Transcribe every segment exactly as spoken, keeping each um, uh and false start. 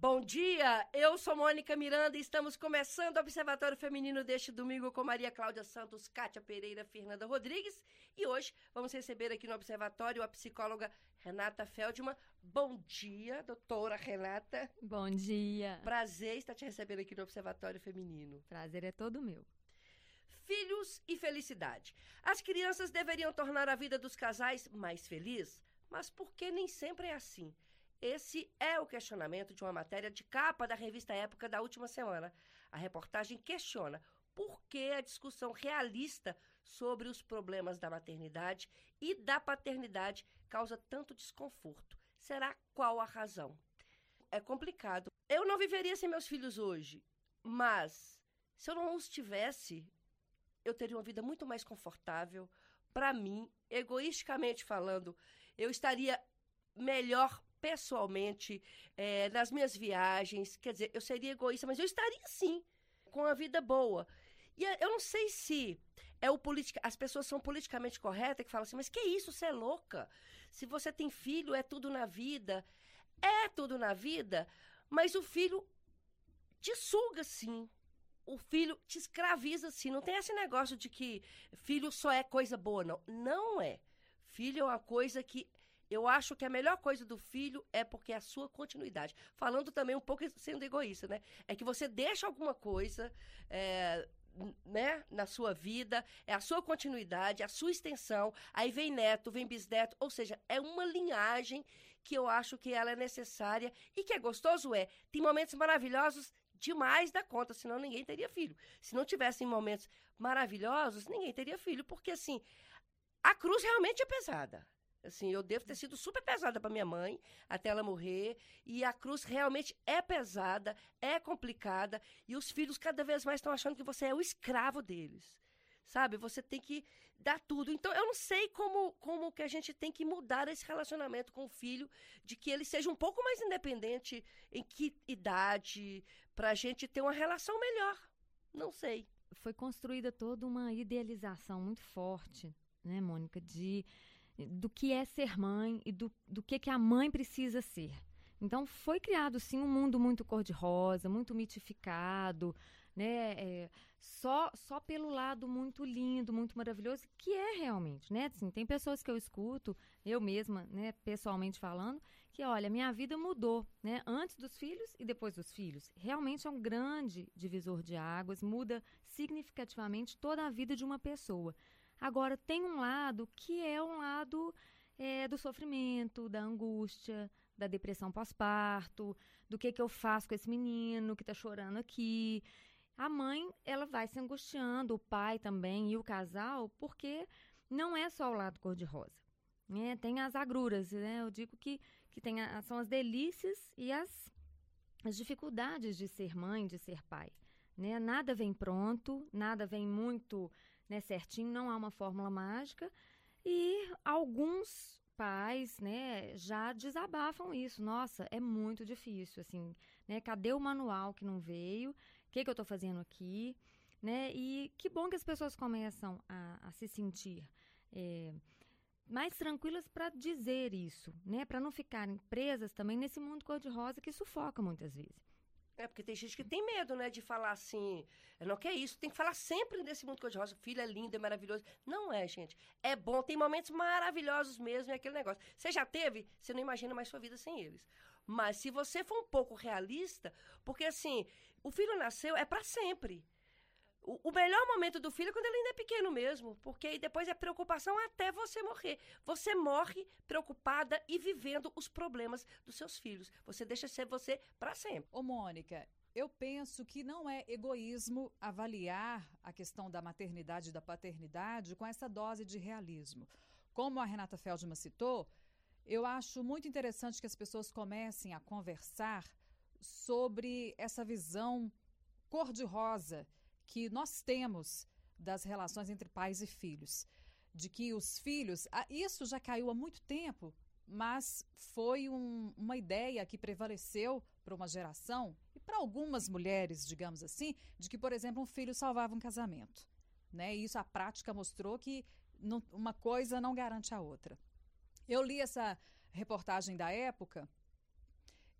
Bom dia, eu sou Mônica Miranda e estamos começando o Observatório Feminino deste domingo com Maria Cláudia Santos, Kátia Pereira, Fernanda Rodrigues. E hoje vamos receber aqui no Observatório a psicóloga Renata Feldman. Bom dia, doutora Renata. Bom dia. Prazer estar te recebendo aqui no Observatório Feminino. Prazer é todo meu. Filhos e felicidade. As crianças deveriam tornar a vida dos casais mais feliz, mas por que nem sempre é assim? Esse é o questionamento de uma matéria de capa da revista Época da última semana. A reportagem questiona por que a discussão realista sobre os problemas da maternidade e da paternidade causa tanto desconforto. Será qual a razão? É complicado. Eu não viveria sem meus filhos hoje, mas se eu não os tivesse, eu teria uma vida muito mais confortável. Para mim, egoisticamente falando, eu estaria melhor pessoalmente, é, nas minhas viagens. Quer dizer, eu seria egoísta, mas eu estaria sim, com a vida boa. E eu não sei se é o politica, as pessoas são politicamente corretas que falam assim, mas que isso, você é louca? Se você tem filho, é tudo na vida. É tudo na vida, mas o filho te suga sim. O filho te escraviza sim. Não tem esse negócio de que filho só é coisa boa, não. Não é. Filho é uma coisa que eu acho que a melhor coisa do filho é porque é a sua continuidade. Falando também um pouco sendo egoísta, né? É que você deixa alguma coisa, é, né, na sua vida, é a sua continuidade, a sua extensão, aí vem neto, vem bisneto, ou seja, é uma linhagem que eu acho que ela é necessária e que é gostoso, é. Tem momentos maravilhosos demais da conta, senão ninguém teria filho. Se não tivessem momentos maravilhosos, ninguém teria filho, porque assim, a cruz realmente é pesada. Assim, eu devo ter sido super pesada para minha mãe, até ela morrer, e a cruz realmente é pesada, é complicada, e os filhos cada vez mais estão achando que você é o escravo deles, sabe? Você tem que dar tudo. Então, eu não sei como, como que a gente tem que mudar esse relacionamento com o filho, de que ele seja um pouco mais independente, em que idade, para a gente ter uma relação melhor. Não sei. Foi construída toda uma idealização muito forte, né, Mônica, de... do que é ser mãe e do, do que, que a mãe precisa ser. Então, foi criado, sim, um mundo muito cor-de-rosa, muito mitificado, né? É, só, só pelo lado muito lindo, muito maravilhoso, que é realmente, né? Assim, tem pessoas que eu escuto, eu mesma, né, pessoalmente falando, que, olha, minha vida mudou, né? Antes dos filhos e depois dos filhos. Realmente é um grande divisor de águas, muda significativamente toda a vida de uma pessoa. Agora, tem um lado que é um lado é, do sofrimento, da angústia, da depressão pós-parto, do que, que eu faço com esse menino que está chorando aqui. A mãe, ela vai se angustiando, o pai também e o casal, porque não é só o lado cor-de-rosa, né? Tem as agruras, né? Eu digo que, que tem a, são as delícias e as, as dificuldades de ser mãe, de ser pai, né? Nada vem pronto, nada vem muito... né, certinho, não há uma fórmula mágica, e alguns pais, né, já desabafam isso. Nossa, é muito difícil, assim, né, cadê o manual que não veio? O que, que eu estou fazendo aqui? Né, e que bom que as pessoas começam a, a se sentir é, mais tranquilas para dizer isso, né, para não ficarem presas também nesse mundo cor-de-rosa que sufoca muitas vezes. É, porque tem gente que tem medo, né, de falar assim, não quer isso, tem que falar sempre desse mundo cor-de-rosa, filho é lindo, é maravilhoso. Não é, gente. É bom, tem momentos maravilhosos mesmo, é aquele negócio. Você já teve, você não imagina mais sua vida sem eles. Mas se você for um pouco realista, porque assim, o filho nasceu, é para sempre. O, o melhor momento do filho é quando ele ainda é pequeno mesmo, porque aí depois é preocupação até você morrer. Você morre preocupada e vivendo os problemas dos seus filhos. Você deixa de ser você para sempre. Ô, Mônica, eu penso que não é egoísmo avaliar a questão da maternidade e da paternidade com essa dose de realismo. Como a Renata Feldman citou, eu acho muito interessante que as pessoas comecem a conversar sobre essa visão cor-de-rosa que nós temos das relações entre pais e filhos. De que os filhos... Isso já caiu há muito tempo, mas foi um, uma ideia que prevaleceu para uma geração e para algumas mulheres, digamos assim, de que, por exemplo, um filho salvava um casamento, né? E isso a prática mostrou que não, uma coisa não garante a outra. Eu li essa reportagem da Época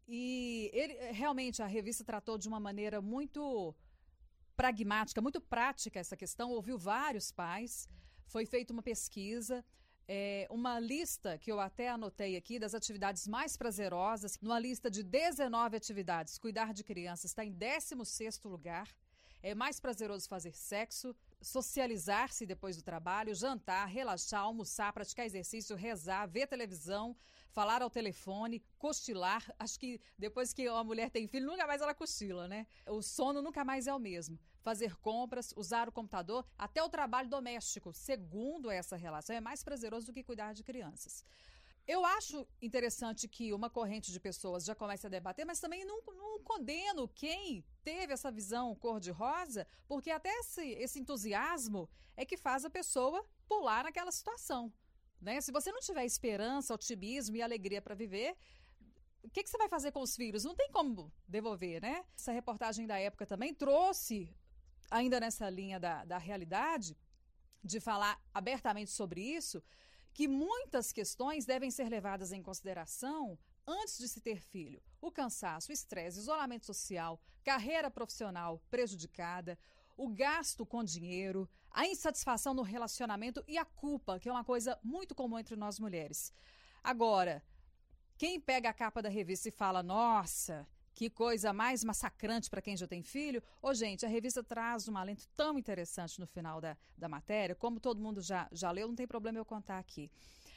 E ele, realmente a revista tratou de uma maneira muito pragmática, muito prática essa questão, ouviu vários pais, foi feita uma pesquisa, é, uma lista que eu até anotei aqui das atividades mais prazerosas, numa lista de dezenove atividades, cuidar de crianças está em décimo sexto lugar. É mais prazeroso fazer sexo, socializar-se depois do trabalho, jantar, relaxar, almoçar, praticar exercício, rezar, ver televisão, falar ao telefone, cochilar. Acho que depois que a mulher tem filho, nunca mais ela cochila, né? O sono nunca mais é o mesmo. Fazer compras, usar o computador, até o trabalho doméstico, segundo essa relação, é mais prazeroso do que cuidar de crianças. Eu acho interessante que uma corrente de pessoas já comece a debater, mas também não, não condeno quem teve essa visão cor-de-rosa, porque até esse, esse entusiasmo é que faz a pessoa pular naquela situação, né? Se você não tiver esperança, otimismo e alegria para viver, o que, que você vai fazer com os filhos? Não tem como devolver, né? Essa reportagem da época também trouxe, ainda nessa linha da, da realidade, de falar abertamente sobre isso, que muitas questões devem ser levadas em consideração antes de se ter filho. O cansaço, o estresse, isolamento social, carreira profissional prejudicada, o gasto com dinheiro, a insatisfação no relacionamento e a culpa, que é uma coisa muito comum entre nós mulheres. Agora, quem pega a capa da revista e fala, nossa, que coisa mais massacrante para quem já tem filho. Ô, gente, a revista traz um alento tão interessante no final da, da matéria, como todo mundo já, já leu, não tem problema eu contar aqui.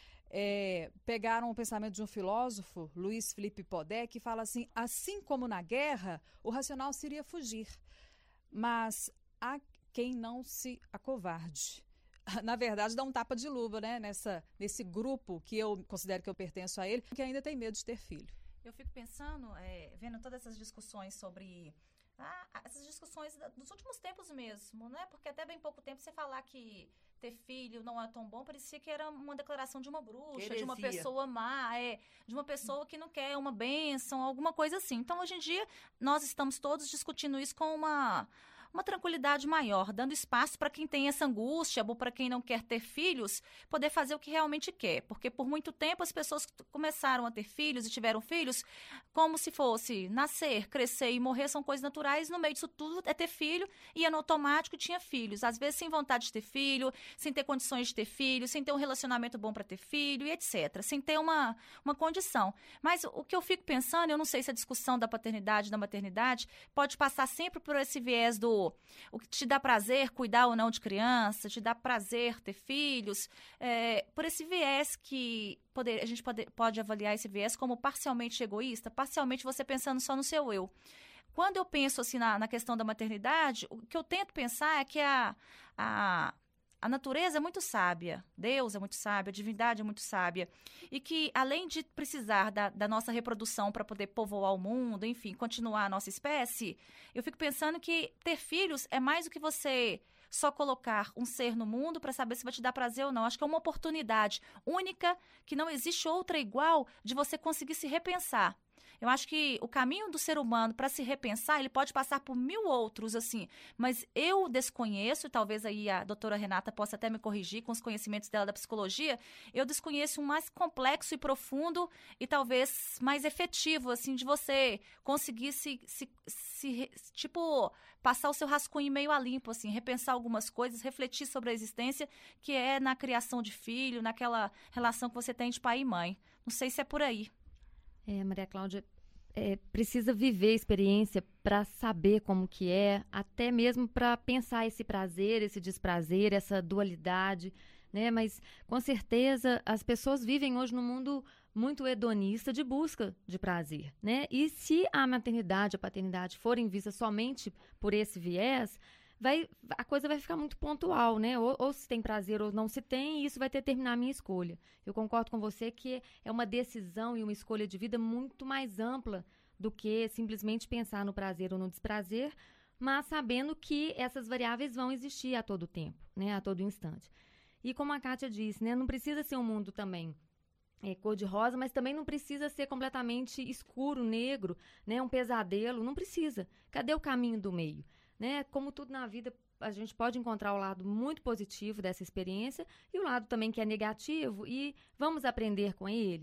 É, pegaram o pensamento de um filósofo, Luiz Felipe Podé, que fala assim, assim como na guerra, o racional seria fugir, mas há quem não se acovarde. Na verdade, dá um tapa de luva, né, nessa, nesse grupo que eu considero que eu pertenço a ele, que ainda tem medo de ter filho. Eu fico pensando, é, vendo todas essas discussões sobre... Ah, essas discussões dos últimos tempos mesmo, né? Porque até bem pouco tempo você falar que ter filho não é tão bom, parecia que era uma declaração de uma bruxa, Heresia. de uma pessoa má, é, de uma pessoa que não quer uma bênção, alguma coisa assim. Então, hoje em dia, nós estamos todos discutindo isso com uma... uma tranquilidade maior, dando espaço para quem tem essa angústia ou para quem não quer ter filhos, poder fazer o que realmente quer. Porque por muito tempo as pessoas começaram a ter filhos e tiveram filhos como se fosse nascer, crescer e morrer são coisas naturais. No meio disso tudo é ter filho, ia no automático e tinha filhos. Às vezes sem vontade de ter filho, sem ter condições de ter filho, sem ter um relacionamento bom para ter filho e etcétera. Sem ter uma, uma condição. Mas o que eu fico pensando, eu não sei se a discussão da paternidade e da maternidade pode passar sempre por esse viés do o que te dá prazer cuidar ou não de criança, te dá prazer ter filhos, é, por esse viés que poder, a gente pode, pode avaliar esse viés como parcialmente egoísta, parcialmente você pensando só no seu eu. Quando eu penso assim na, na questão da maternidade, o que eu tento pensar é que a, a A natureza é muito sábia, Deus é muito sábio, a divindade é muito sábia. E que, além de precisar da, da nossa reprodução para poder povoar o mundo, enfim, continuar a nossa espécie, eu fico pensando que ter filhos é mais do que você só colocar um ser no mundo para saber se vai te dar prazer ou não. Acho que é uma oportunidade única, que não existe outra igual, de você conseguir se repensar. Eu acho que o caminho do ser humano para se repensar, ele pode passar por mil outros, assim, mas eu desconheço, e talvez aí a doutora Renata possa até me corrigir com os conhecimentos dela da psicologia, eu desconheço um mais complexo e profundo e talvez mais efetivo, assim, de você conseguir se, se, se tipo, passar o seu rascunho meio a limpo, assim, repensar algumas coisas, refletir sobre a existência, que é na criação de filho, naquela relação que você tem de pai e mãe. Não sei se é por aí. É, Maria Cláudia, é, precisa viver a experiência para saber como que é, até mesmo para pensar esse prazer, esse desprazer, essa dualidade, né? Mas, com certeza, as pessoas vivem hoje num mundo muito hedonista de busca de prazer, né? E se a maternidade, a paternidade forem vistas somente por esse viés, vai, a coisa vai ficar muito pontual, né? Ou, ou se tem prazer ou não se tem, e isso vai determinar a minha escolha. Eu concordo com você que é uma decisão e uma escolha de vida muito mais ampla do que simplesmente pensar no prazer ou no desprazer, mas sabendo que essas variáveis vão existir a todo tempo, né? A todo instante. E como a Kátia disse, né? Não precisa ser um mundo também é, cor-de-rosa, mas também não precisa ser completamente escuro, negro, né? Um pesadelo, não precisa. Cadê o caminho do meio? Né? Como tudo na vida, a gente pode encontrar o lado muito positivo dessa experiência e o lado também que é negativo, e vamos aprender com ele.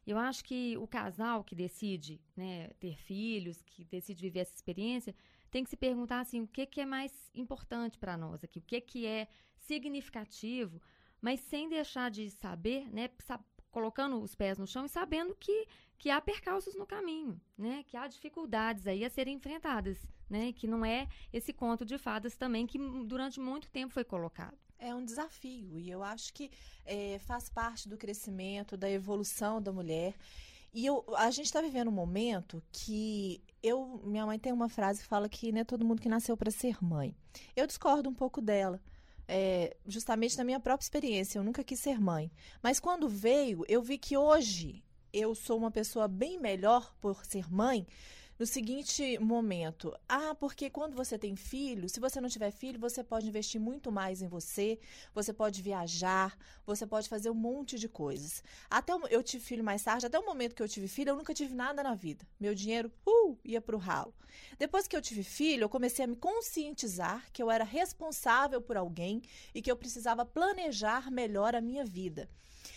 Eu acho que o casal que decide, né, ter filhos, que decide viver essa experiência, tem que se perguntar assim, o que, que é mais importante para nós aqui, o que, que é significativo, mas sem deixar de saber, né, colocando os pés no chão e sabendo que, que há percalços no caminho, né, que há dificuldades aí a serem enfrentadas, né, que não é esse conto de fadas também que durante muito tempo foi colocado. É um desafio e eu acho que é, faz parte do crescimento, da evolução da mulher. E eu, a gente está vivendo um momento que eu, minha mãe tem uma frase que fala que não é todo mundo que nasceu para ser mãe. Eu discordo um pouco dela, é, justamente na minha própria experiência. Eu nunca quis ser mãe. Mas quando veio, eu vi que hoje eu sou uma pessoa bem melhor por ser mãe. No seguinte momento, ah, porque quando você tem filho, se você não tiver filho, você pode investir muito mais em você, você pode viajar, você pode fazer um monte de coisas. Até o, eu tive filho mais tarde, até o momento que eu tive filho, eu nunca tive nada na vida. Meu dinheiro, uh, ia pro ralo. Depois que eu tive filho, eu comecei a me conscientizar que eu era responsável por alguém e que eu precisava planejar melhor a minha vida.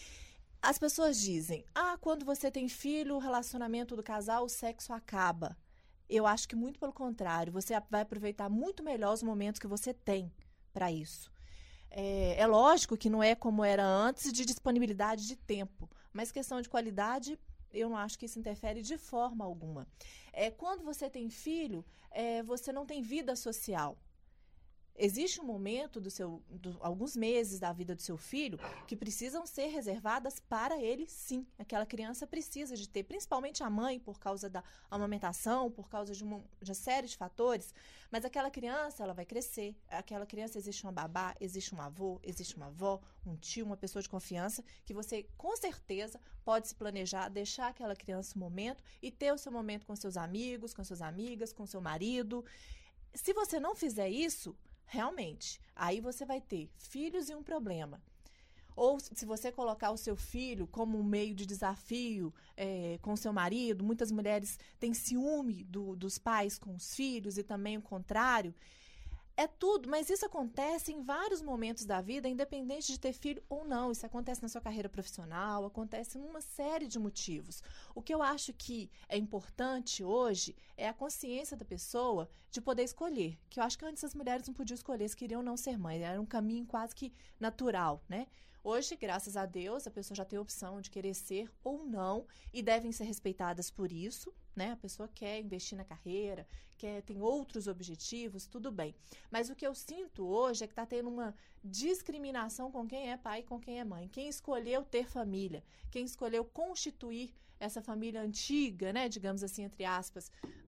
As pessoas dizem, ah, quando você tem filho, o relacionamento do casal, o sexo acaba. Eu acho que muito pelo contrário, você vai aproveitar muito melhor os momentos que você tem para isso. É, é lógico que não é como era antes de disponibilidade de tempo, mas questão de qualidade, eu não acho que isso interfere de forma alguma. É, quando você tem filho, é, você não tem vida social. Existe um momento, do seu, do, alguns meses da vida do seu filho, que precisam ser reservadas para ele, sim. Aquela criança precisa de ter, principalmente a mãe, por causa da amamentação, por causa de uma, de uma série de fatores. Mas aquela criança, ela vai crescer. Aquela criança, existe uma babá, existe um avô, existe uma avó, um tio, uma pessoa de confiança, que você, com certeza, pode se planejar, deixar aquela criança um momento e ter o seu momento com seus amigos, com suas amigas, com seu marido. Se você não fizer isso, realmente, aí você vai ter filhos e um problema. Ou se você colocar o seu filho como um meio de desafio é, com o seu marido, muitas mulheres têm ciúme do, dos pais com os filhos e também o contrário. É tudo, mas isso acontece em vários momentos da vida, independente de ter filho ou não. Isso acontece na sua carreira profissional, acontece em uma série de motivos. O que eu acho que é importante hoje é a consciência da pessoa de poder escolher. Que eu acho que antes as mulheres não podiam escolher se queriam não ser mãe. Era um caminho quase que natural, né? Hoje, graças a Deus, a pessoa já tem a opção de querer ser ou não e devem ser respeitadas por isso, né? A pessoa quer investir na carreira, quer, tem outros objetivos, tudo bem. Mas o que eu sinto hoje é que está tendo uma discriminação com quem é pai e com quem é mãe. Quem escolheu ter família, quem escolheu constituir essa família antiga, né? Digamos assim, entre aspas,